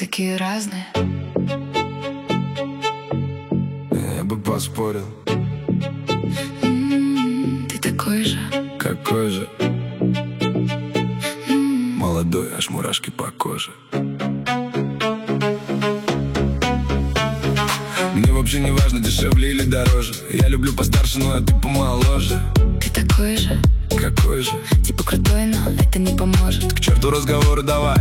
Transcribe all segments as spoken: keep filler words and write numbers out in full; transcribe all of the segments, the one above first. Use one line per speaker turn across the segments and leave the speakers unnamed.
такие разные.
Я бы поспорил.
М-м, Ты такой же.
Какой же?
М-м.
Молодой, аж мурашки по коже. Мне вообще не важно, дешевле или дороже. Я люблю постарше, ну а ты помоложе.
Ты такой же.
Какой же?
Типа крутой, но это не поможет.
К черту разговоры, давай.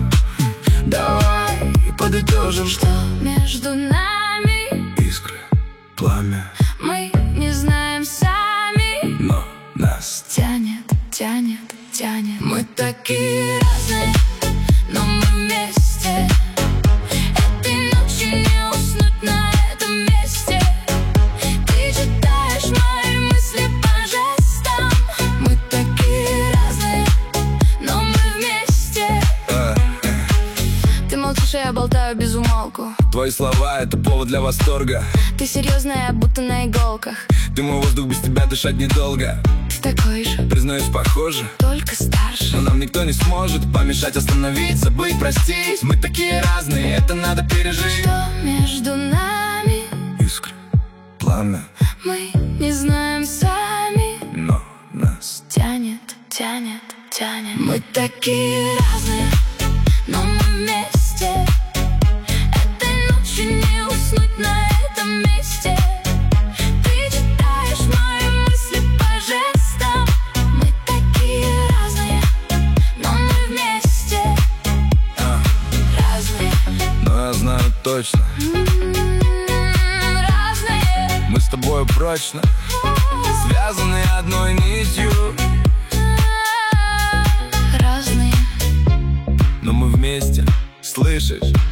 Давай подытожим.
Что между нами?
Искры, пламя.
Мы не знаем сами,
но нас
тянет, тянет, тянет. Мы такие разные, но мы вместе. Этой ночью не уснуть на этом месте. Ты читаешь мои мысли по жестам. Мы такие разные, но мы вместе.
а,
Ты молчишь, а я болтаю без умолку.
Твои слова — это повод для восторга.
Ты серьезная, будто на иголках.
Ты мой воздух, без тебя дышать недолго.
Ты такой же,
Признаюсь, похоже,
только старше.
но нам никто не сможет помешать, остановить, забыть, простить. Мы такие разные, это надо пережить.
Что между нами?
Искры, пламя.
Мы не знаем сами,
но нас
тянет, тянет, тянет. Мы такие разные, но мы вместе. Этой ночью не уснуть на этом месте. Ты читаешь мои мысли по жестам. Мы такие разные, но мы вместе.
а,
Разные,
но я знаю точно,
м-м, разные,
мы с тобой прочно связаны одной нитью.
разные.
Но мы вместе, слышишь?